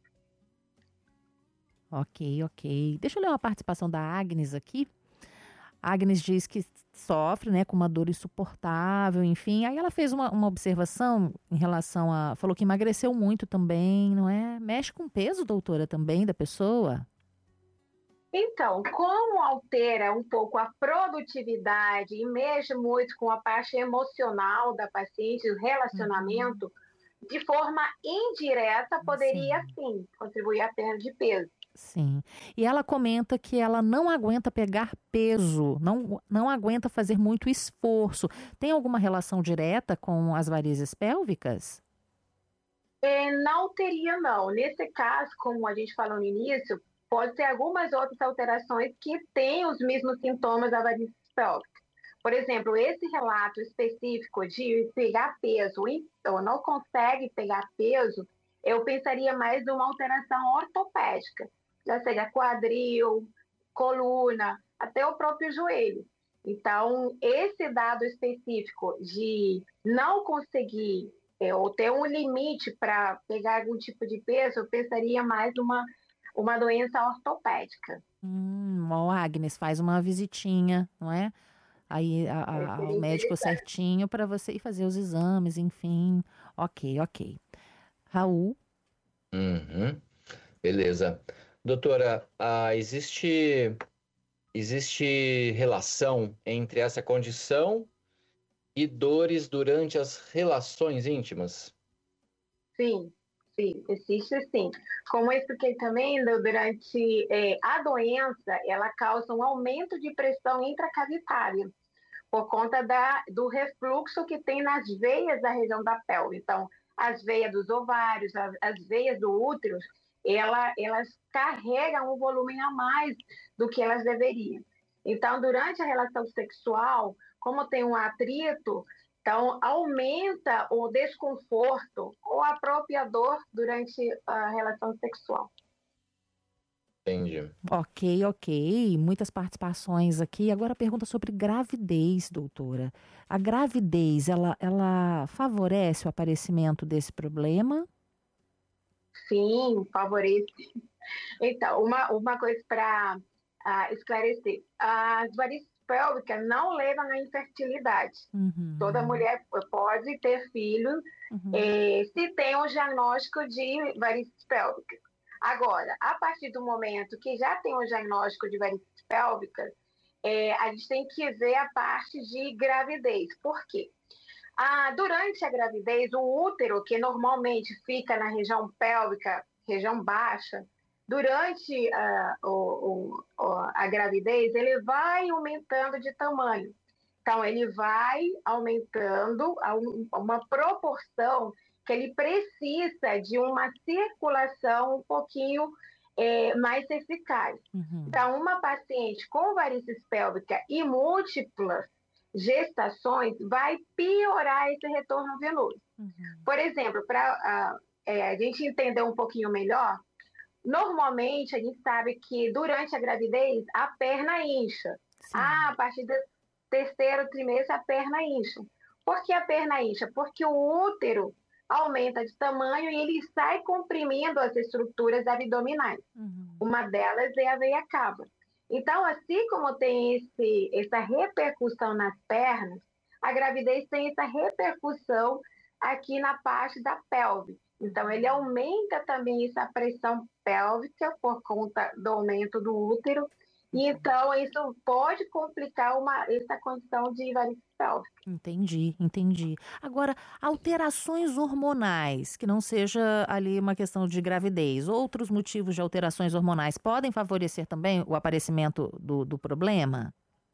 Ok, ok. Deixa eu ler uma participação da Agnes aqui. A Agnes diz que sofre, né, com uma dor insuportável, enfim. Aí ela fez uma, uma observação em relação a... Falou que emagreceu muito também, não é? Mexe com o peso, doutora, também, da pessoa? Então, como altera um pouco a produtividade e mexe muito com a parte emocional da paciente, o relacionamento, uhum. de forma indireta, poderia, sim, sim contribuir à perda de peso. Sim. E ela comenta que ela não aguenta pegar peso, não, não aguenta fazer muito esforço. Tem alguma relação direta com as varizes pélvicas? É, não teria, não. Nesse caso, como a gente falou no início, pode ter algumas outras alterações que têm os mesmos sintomas da varizes pélvica. Por exemplo, esse relato específico de pegar peso, ou não consegue pegar peso, eu pensaria mais numa alteração ortopédica. Já seja quadril, coluna, até o próprio joelho. Então, esse dado específico de não conseguir é, ou ter um limite para pegar algum tipo de peso, eu pensaria mais numa uma doença ortopédica. Hum, ó, Agnes, faz uma visitinha, não é? Aí a, a, o médico certinho para você ir fazer os exames, enfim. Ok, ok. Raul? Uhum. Beleza. Doutora, ah, existe, existe relação entre essa condição e dores durante as relações íntimas? Sim, sim, existe sim. Como eu expliquei também, durante é, a doença, ela causa um aumento de pressão intracavitária, por conta da, do refluxo que tem nas veias da região da pelve. Então, as veias dos ovários, as, as veias do útero, ela, elas carregam um volume a mais do que elas deveriam. Então, durante a relação sexual, como tem um atrito, então aumenta o desconforto ou a própria dor durante a relação sexual. Entendi. Ok, ok. Muitas participações aqui. Agora a pergunta sobre gravidez, doutora. A gravidez, ela, ela favorece o aparecimento desse problema? Sim, favorece. Então, uma, uma coisa para uh, esclarecer. As varizes pélvicas não levam à infertilidade. Uhum. Toda mulher pode ter filhos uhum. eh, se tem um diagnóstico de varizes pélvicas. Agora, a partir do momento que já tem um diagnóstico de varizes pélvicas, é, a gente tem que ver a parte de gravidez. Por quê? Ah, durante a gravidez, o útero, que normalmente fica na região pélvica, região baixa, durante ah, o, o, a gravidez, ele vai aumentando de tamanho. Então, ele vai aumentando a um, uma proporção que ele precisa de uma circulação um pouquinho é, mais eficaz. Uhum. Então, uma paciente com varizes pélvica e múltiplas gestações vai piorar esse retorno venoso. Uhum. Por exemplo, para uh, é, a gente entender um pouquinho melhor, normalmente a gente sabe que durante a gravidez a perna incha. Sim. Ah, a partir do terceiro trimestre a perna incha. Por que a perna incha? Porque o útero aumenta de tamanho e ele sai comprimindo as estruturas abdominais. Uhum. Uma delas é a veia cava. Então, assim como tem esse, essa repercussão nas pernas, a gravidez tem essa repercussão aqui na parte da pelve. Então, ele aumenta também essa pressão pélvica por conta do aumento do útero. E então, isso pode complicar uma, essa condição de varizes pélvicas. Entendi, entendi. Agora, alterações hormonais, que não seja ali uma questão de gravidez, outros motivos de alterações hormonais podem favorecer também o aparecimento do, do problema?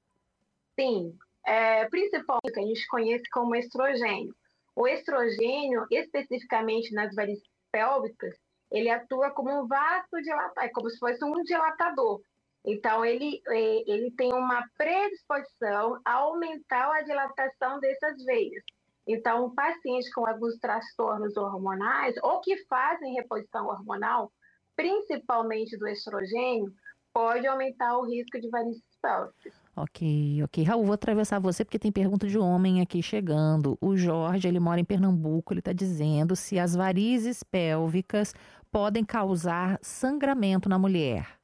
Sim, é, principalmente o que a gente conhece como estrogênio. O estrogênio, especificamente nas varizes pélvicas, ele atua como um vasodilatador, como se fosse um dilatador. Então, ele, ele tem uma predisposição a aumentar a dilatação dessas veias. Então, pacientes com alguns transtornos hormonais ou que fazem reposição hormonal, principalmente do estrogênio, pode aumentar o risco de varizes pélvicas. Ok, ok. Raul, vou atravessar você porque tem pergunta de homem aqui chegando. O Jorge, ele mora em Pernambuco, ele está dizendo se as varizes pélvicas podem causar sangramento na mulher.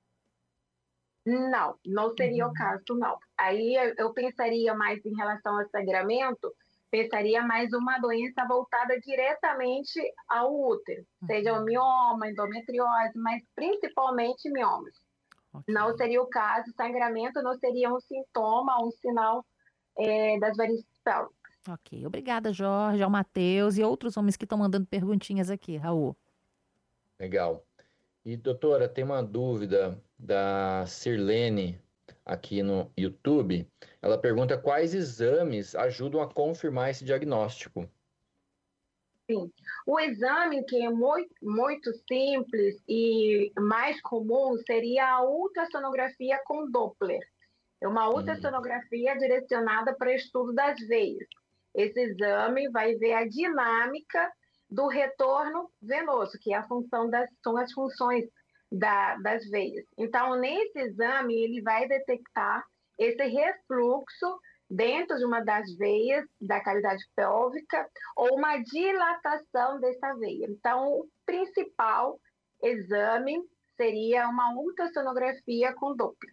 Não, não seria uhum. o caso, não. Aí eu pensaria mais em relação ao sangramento, pensaria mais uma doença voltada diretamente ao útero, uhum. seja o mioma, endometriose, mas principalmente miomas. Okay. Não seria o caso, sangramento não seria um sintoma, um sinal é, das varizes pélvicas. Ok, obrigada, Jorge, ao Matheus e outros homens que estão mandando perguntinhas aqui, Raul. Legal. E, doutora, tem uma dúvida da Sirlene aqui no YouTube. Ela pergunta quais exames ajudam a confirmar esse diagnóstico. Sim, o exame que é muito, muito simples e mais comum seria a ultrassonografia com Doppler. É uma ultrassonografia hum. direcionada para o estudo das veias. Esse exame vai ver a dinâmica do retorno venoso, que é a função das, são as funções da, das veias. Então, nesse exame, ele vai detectar esse refluxo dentro de uma das veias da cavidade pélvica ou uma dilatação dessa veia. Então, o principal exame seria uma ultrassonografia com Doppler.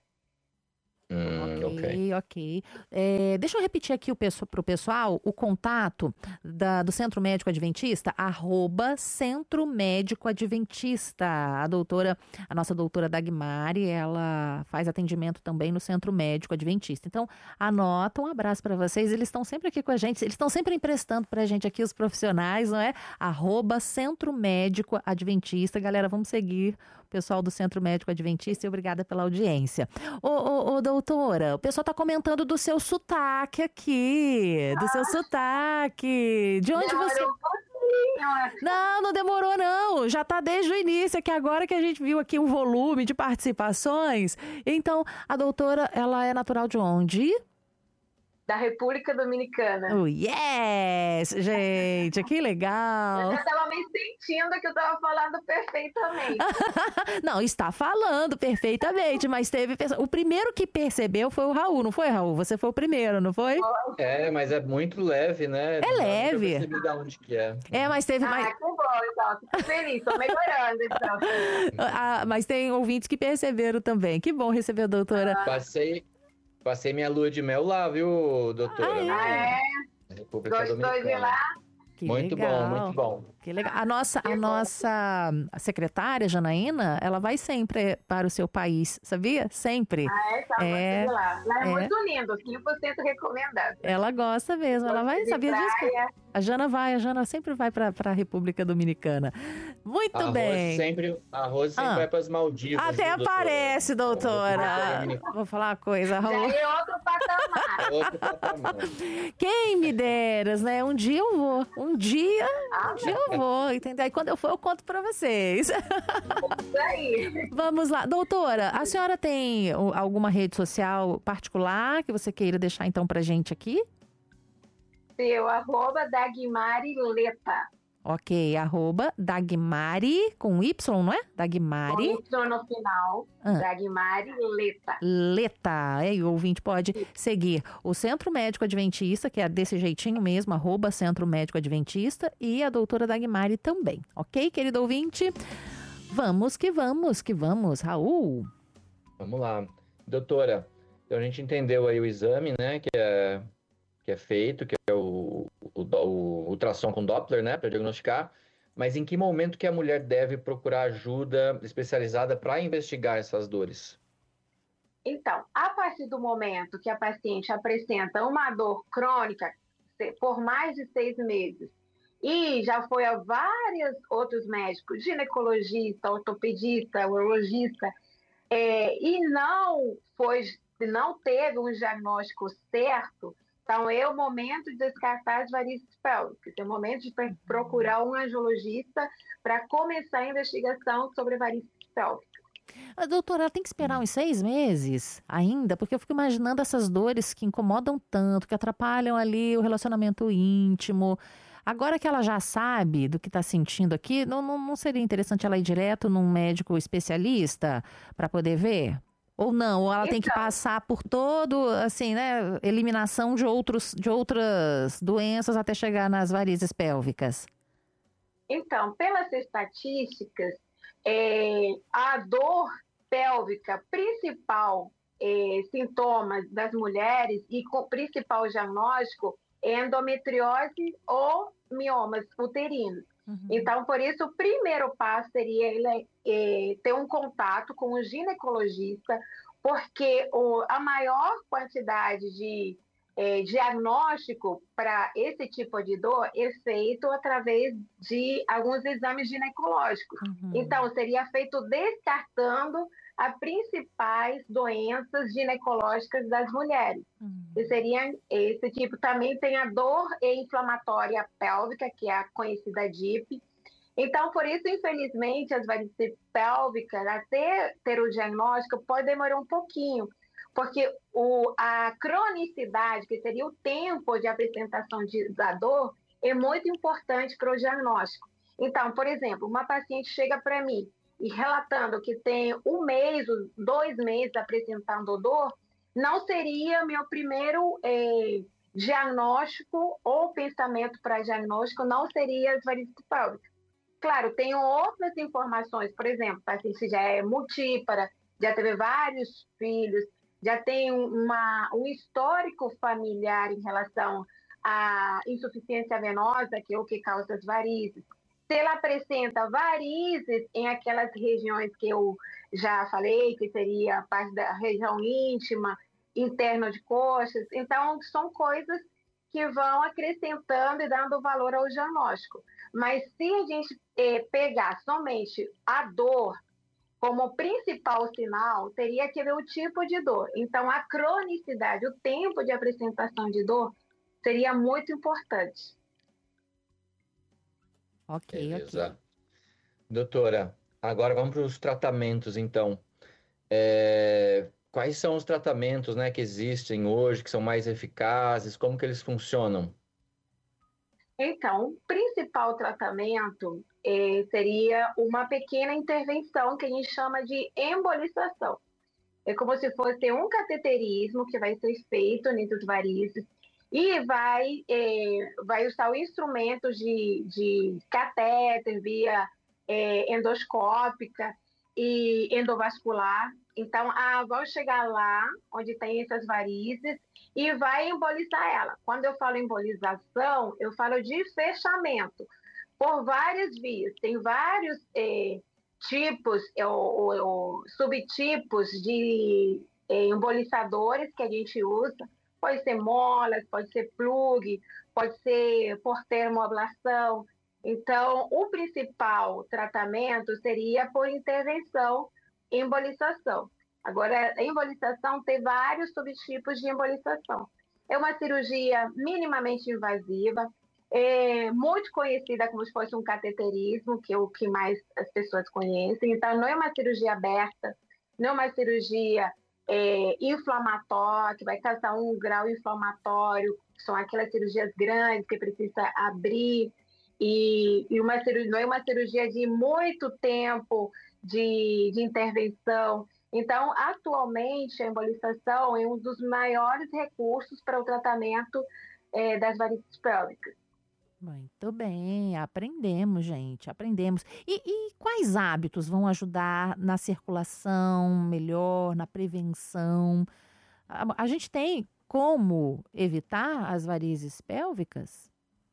Hum, Ok, ok. É, deixa eu repetir aqui para o pessoal o contato da- do Centro Médico Adventista, arroba Centro Médico Adventista. A doutora, a nossa doutora Dagmari, ela faz atendimento também no Centro Médico Adventista. Então, anota, um abraço para vocês. Eles estão sempre aqui com a gente, eles estão sempre emprestando para a gente aqui os profissionais, não é? Arroba Centro Médico Adventista. Galera, vamos seguir o pessoal do Centro Médico Adventista e obrigada pela audiência. Ô, ô, ô, doutora, o pessoal está comentando do seu sotaque aqui, do seu sotaque. De onde Demorou você... um pouquinho. Não, não demorou não, já está desde o início, é que agora que a gente viu aqui o volume de participações. Então, a doutora, ela é natural de onde? Da República Dominicana. Oh, yes! Gente, que legal! Eu já estava me sentindo que eu estava falando perfeitamente. Não, está falando perfeitamente, mas teve... pessoa- O primeiro que percebeu foi o Raul, não foi, Raul? Você foi o primeiro, não foi? É, mas é muito leve, né? É leve. Eu percebi de onde que é. É, mas teve... Ah, mais- que bom, então. Fico feliz, estou melhorando, então. Ah, mas tem ouvintes que perceberam também. Que bom receber a doutora. Passei, passei minha lua de mel lá, viu, doutora? Ah, é? República Gostou de Dominicana. lá? Que Muito legal. bom, muito bom. Que legal. A nossa, a nossa secretária, Janaína, ela vai sempre para o seu país, sabia? Sempre. Ah, é? Tá, É, é, lá. Lá é, é. muito lindo, cem por cento recomendado. Ela gosta mesmo, ela vai, Gosto de sabia disso? praia. A Jana vai, a Jana sempre vai para a República Dominicana. Muito Arroz bem. sempre, arroz sempre Ah. vai para as Maldivas. Até viu, doutora? aparece, doutora. Vou falar uma coisa, Já Raul. é outro patamar. É outro patamar. Quem me deras, né? Um dia eu vou. Um dia, um dia eu vou, entendeu? Aí quando eu for, eu conto pra vocês. Isso aí. Vamos lá. Doutora, a senhora tem o- alguma rede social particular que você queira deixar então pra gente aqui? Seu arroba Dagmari Leta. Ok, arroba Dagmari, com Y, não é? Com Dagmari Y no final. Ah. Dagmari Leta. Leta. É, e o ouvinte pode seguir o Centro Médico Adventista, que é desse jeitinho mesmo, arroba Centro Médico Adventista, e a doutora Dagmari também. Ok, querido ouvinte? Vamos que vamos, que vamos. Raul? Vamos lá. Doutora, então a gente entendeu aí o exame, né, que é, que é feito, que é o, o, do- o ultrassom com Doppler, né, para diagnosticar, mas em que momento que a mulher deve procurar ajuda especializada para investigar essas dores? Então, a partir do momento que a paciente apresenta uma dor crônica se- por mais de seis meses e já foi a vários outros médicos, ginecologista, ortopedista, urologista, é, e não foi, não teve um diagnóstico certo, então é o momento de descartar as varizes pélvicas, é o momento de pre- procurar um angiologista para começar a investigação sobre varizes pélvicas. A doutora, ela tem que esperar uns seis meses ainda, porque eu fico imaginando essas dores que incomodam tanto, que atrapalham ali o relacionamento íntimo. Agora que ela já sabe do que está sentindo aqui, não, não, não seria interessante ela ir direto num médico especialista para poder ver? Ou não? Ou ela tem que Então. passar por todo, assim, né, eliminação de, outros, de outras doenças até chegar nas varizes pélvicas? Então, pelas estatísticas, é, a dor pélvica principal, é, sintomas das mulheres e com principal diagnóstico é endometriose ou miomas uterinos. Então, por isso, o primeiro passo seria ele, é, ter um contato com o ginecologista, porque o, a maior quantidade de é, diagnóstico para esse tipo de dor é feito através de alguns exames ginecológicos. Então, seria feito descartando as principais doenças ginecológicas das mulheres. E seria esse tipo. Também tem a dor inflamatória pélvica, que é a conhecida D I P. Então, por isso, infelizmente, as varizes pélvicas, até ter o diagnóstico, pode demorar um pouquinho, porque o, a cronicidade, que seria o tempo de apresentação de, da dor, é muito importante para o diagnóstico. Então, por exemplo, uma paciente chega para mim e relatando que tem um mês, dois meses apresentando dor, não seria meu primeiro eh, diagnóstico ou pensamento para diagnóstico, não seria as varizes pélvicas. Claro, tem outras informações, por exemplo, o paciente já é multípara, já teve vários filhos, já tem uma, um histórico familiar em relação à insuficiência venosa, que é o que causa as varizes. Se ela apresenta varizes em aquelas regiões que eu já falei, que seria a parte da região íntima, interna de coxas, então são coisas que vão acrescentando e dando valor ao diagnóstico. Mas se a gente eh, pegar somente a dor como principal sinal, teria que ver o tipo de dor. Então, a cronicidade, o tempo de apresentação de dor, seria muito importante. Ok, Beleza. ok. Doutora, agora vamos para os tratamentos, então. É, Quais são os tratamentos, né, que existem hoje, que são mais eficazes? Como que eles funcionam? Então, o principal tratamento eh, seria uma pequena intervenção que a gente chama de embolização. É como se fosse um cateterismo que vai ser feito nessas varizes e vai, eh, vai usar o instrumento de, de catéter via eh, endoscópica e endovascular. Então, a avó vai chegar lá, onde tem essas varizes, e vai embolizar ela. Quando eu falo embolização, eu falo de fechamento, por várias vias. Tem vários eh, tipos ou, ou subtipos de eh, embolizadores que a gente usa. Pode ser molas, pode ser plug, pode ser por termoablação. Então, o principal tratamento seria por intervenção embolização. Agora, a embolização tem vários subtipos de embolização. É uma cirurgia minimamente invasiva, é muito conhecida como se fosse um cateterismo, que é o que mais as pessoas conhecem. Então, não é uma cirurgia aberta, não é uma cirurgia é, inflamatória, que vai causar um grau inflamatório, que são aquelas cirurgias grandes que precisa abrir, e, e uma cirurgia, não é uma cirurgia de muito tempo, De, de intervenção. Então, atualmente, a embolização é um dos maiores recursos para o tratamento é, das varizes pélvicas. Muito bem, aprendemos, gente, aprendemos. E, e quais hábitos vão ajudar na circulação melhor, na prevenção? A, a gente tem como evitar as varizes pélvicas?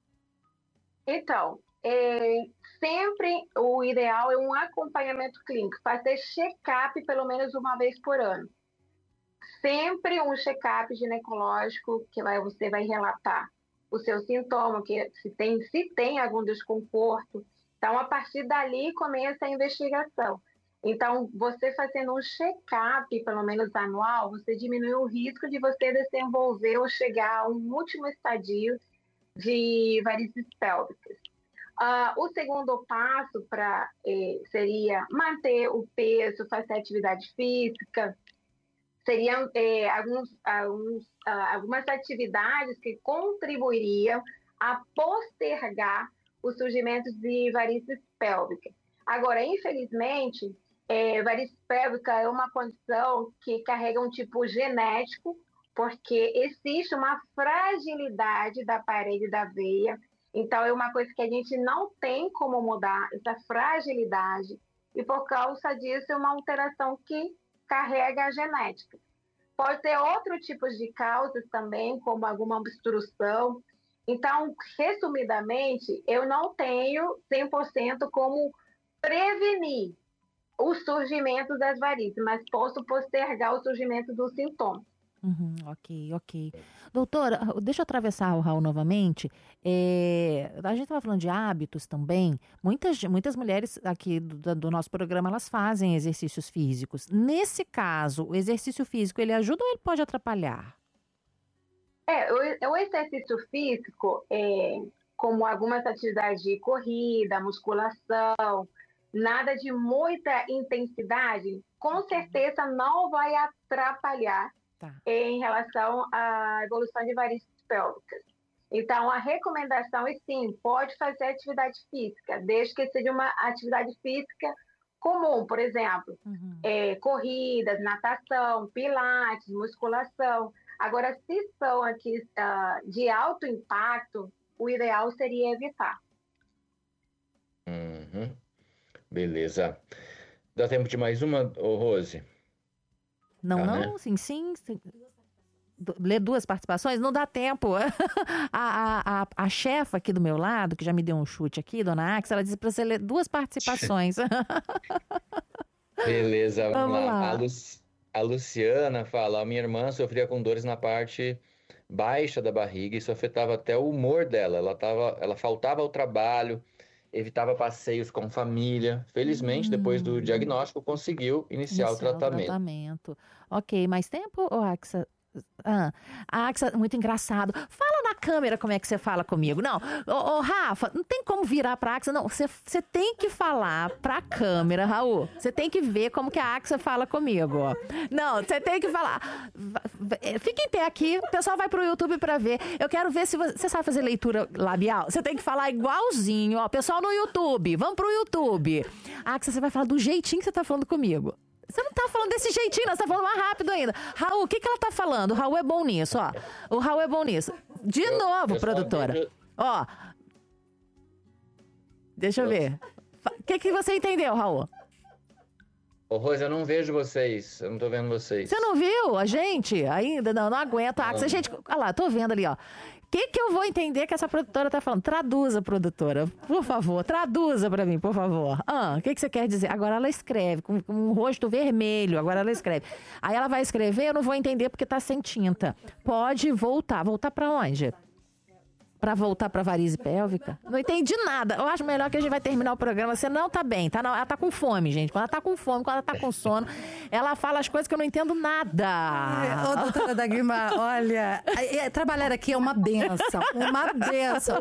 Então, É, sempre o ideal é um acompanhamento clínico, fazer check-up pelo menos uma vez por ano. Sempre um check-up ginecológico que vai, você vai relatar o seu sintoma, que se tem, se tem algum desconforto. Então, a partir dali começa a investigação. Então, você fazendo um check-up, pelo menos anual, você diminui o risco de você desenvolver ou chegar a um último estadio de varizes pélvicas. Uh, o segundo passo pra, eh, seria manter o peso, fazer atividade física, seriam eh, alguns, alguns, uh, algumas atividades que contribuiriam a postergar o surgimento de varizes pélvicas. Agora, infelizmente, eh, varizes pélvica é uma condição que carrega um tipo genético, porque existe uma fragilidade da parede da veia. Então, é uma coisa que a gente não tem como mudar, essa fragilidade, e por causa disso é uma alteração que carrega a genética. Pode ter outros tipos de causas também, como alguma obstrução. Então, resumidamente, eu não tenho cem por cento como prevenir o surgimento das varizes, mas posso postergar o surgimento dos sintomas. Uhum, ok, ok. Doutora, deixa eu atravessar o hall novamente. É, a gente estava falando de hábitos também. Muitas, muitas mulheres aqui do, do nosso programa, elas fazem exercícios físicos. Nesse caso, o exercício físico, ele ajuda ou ele pode atrapalhar? É, o, o exercício físico, é, como algumas atividades de corrida, musculação, nada de muita intensidade, com certeza não vai atrapalhar Tá. em relação à evolução de varizes pélvicas. Então, a recomendação é sim, pode fazer atividade física, desde que seja uma atividade física comum, por exemplo, uhum. é, corridas, natação, pilates, musculação. Agora, se são aqui uh, de alto impacto, o ideal seria evitar. Uhum. Beleza. Dá tempo de mais uma, ô Rose? Não, Tá, não, né? sim, sim. sim. Du- Ler duas participações? Não dá tempo. a, a, a, a chefa aqui do meu lado, que já me deu um chute aqui, dona Axa, ela disse para você ler duas participações. Beleza, vamos, Vamos lá. lá. A, Lu- a Luciana fala: a minha irmã sofria com dores na parte baixa da barriga, isso afetava até o humor dela. Ela tava, ela faltava ao trabalho, evitava passeios com família. Felizmente, depois do diagnóstico, conseguiu iniciar o Iniciar tratamento. tratamento. Ok, mais tempo, ô Axa? Ah, a Axa, muito engraçado. Fala na câmera como é que você fala comigo. Não, ô, ô, Rafa, não tem como virar pra Axa, não. Você, você tem que falar pra câmera, Raul. Você tem que ver como que a Axa fala comigo. Não, você tem que falar. Va- va- Fica em pé aqui, o pessoal vai pro YouTube pra ver. Eu quero ver se você, você sabe fazer leitura labial. Você tem que falar igualzinho, ó. Pessoal no YouTube, vamos pro YouTube. Axa, você vai falar do jeitinho que você tá falando comigo. Você não tá falando desse jeitinho, não. Você tá falando mais rápido ainda. Raul, o que que ela tá falando? O Raul é bom nisso, ó. O Raul é bom nisso. De Eu- novo, eu só produtora. vejo- Ó. Deixa eu Eu- ver. O que que você entendeu, Raul? Ô Rose, eu não vejo vocês, eu não tô vendo vocês. Você não viu a gente ainda? Não, não aguento. Ah, Não. gente, olha lá, tô vendo ali, ó. O que que eu vou entender que essa produtora tá falando? Traduza, produtora, por favor. Traduza pra mim, por favor. Ah, o que que você quer dizer? Agora ela escreve, com, com um rosto vermelho, agora ela escreve. Aí ela vai escrever, eu não vou entender porque tá sem tinta. Pode voltar. Voltar pra onde? Pra voltar pra varize pélvica? Não entendi nada. Eu acho melhor que a gente vai terminar o programa. Você não tá bem, tá? Não, ela tá com fome, gente. Quando ela tá com fome, quando ela tá com sono, ela fala as coisas que eu não entendo nada. Ô, doutora Dagmar, olha, é- é- trabalhar aqui é uma benção, uma benção.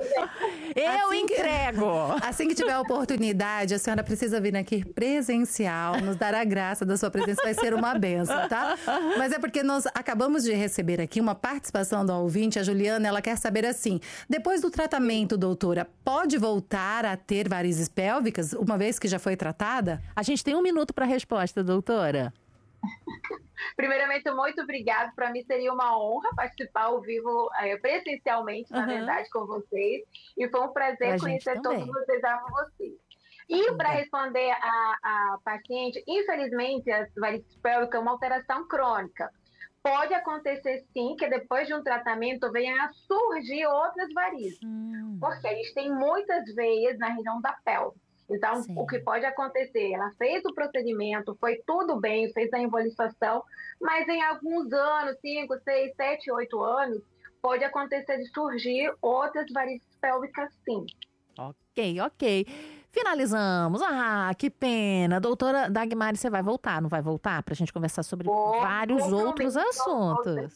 Eu Assim que- entrego. Assim que tiver a oportunidade, a senhora precisa vir aqui presencial, nos dar a graça da sua presença, vai ser uma benção, tá? Mas é porque nós acabamos de receber aqui uma participação do ouvinte, a Juliana, ela quer saber assim, depois do tratamento, doutora, pode voltar a ter varizes pélvicas, uma vez que já foi tratada? A gente tem um minuto para resposta, doutora. Primeiramente, muito obrigada. Para mim seria uma honra participar ao vivo, eh, presencialmente, na Uhum. verdade, com vocês. E foi um prazer Pra gente conhecer também. todos vocês, amo vocês. E para responder a, a paciente, infelizmente, as varizes pélvicas é uma alteração crônica. Pode acontecer sim que depois de um tratamento venham a surgir outras varizes. Hum. Porque a gente tem muitas veias na região da pelve. Então, Sim. o que pode acontecer? Ela fez o procedimento, foi tudo bem, fez a embolização, mas em alguns anos, cinco, seis, sete, oito anos, pode acontecer de surgir outras varizes pélvicas, sim. Ok, ok. Finalizamos. Ah, que pena. Doutora Dagmar, você vai voltar, não vai voltar? Pra gente conversar sobre Vou, vários vou, outros vou, assuntos.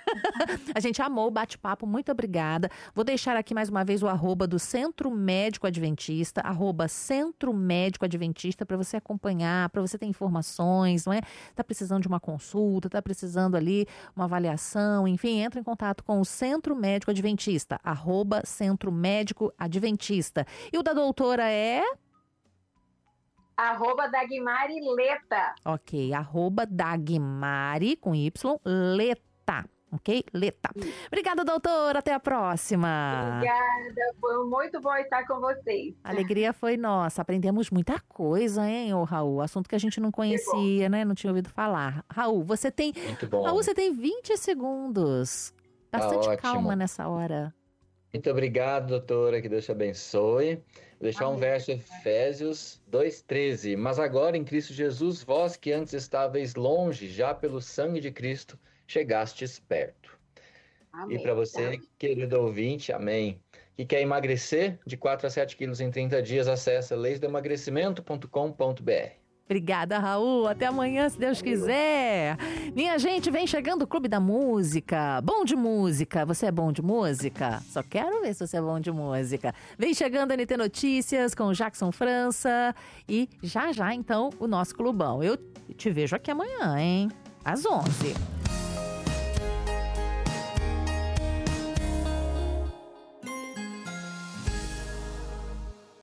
A gente amou o bate-papo, muito obrigada. Vou deixar aqui mais uma vez o arroba do Centro Médico Adventista, arroba Centro Médico Adventista, para você acompanhar, para você ter informações, não é? Tá precisando de uma consulta, tá precisando ali uma avaliação, enfim, entra em contato com o Centro Médico Adventista, arroba Centro Médico Adventista. E o da doutora é... Arroba Dagmari Leta. Ok, arroba Dagmari, com Y, Leta, ok? Leta. Obrigada, doutora, até a próxima. Obrigada, foi muito bom estar com vocês. A alegria foi nossa, aprendemos muita coisa, hein, ô Raul? Assunto que a gente não conhecia, né? Não tinha ouvido falar. Raul, você tem... Muito bom. Raul, você tem vinte segundos. Bastante ótimo. calma nessa hora. Muito obrigado, doutora, que Deus te abençoe. Vou deixar um Amém. verso, Efésios dois, treze. Mas agora em Cristo Jesus, vós que antes estáveis longe, já pelo sangue de Cristo, chegastes perto. Amém. E para você, querido ouvinte, amém, que quer emagrecer de quatro a sete quilos em trinta dias, acessa leis do emagrecimento ponto com ponto b r. Obrigada, Raul. Até amanhã, se Deus quiser. Minha gente, vem chegando o Clube da Música. Bom de música. Você é bom de música? Só quero ver se você é bom de música. Vem chegando a N T Notícias com o Jackson França. E já já, então, o nosso clubão. Eu te vejo aqui amanhã, hein? Às onze.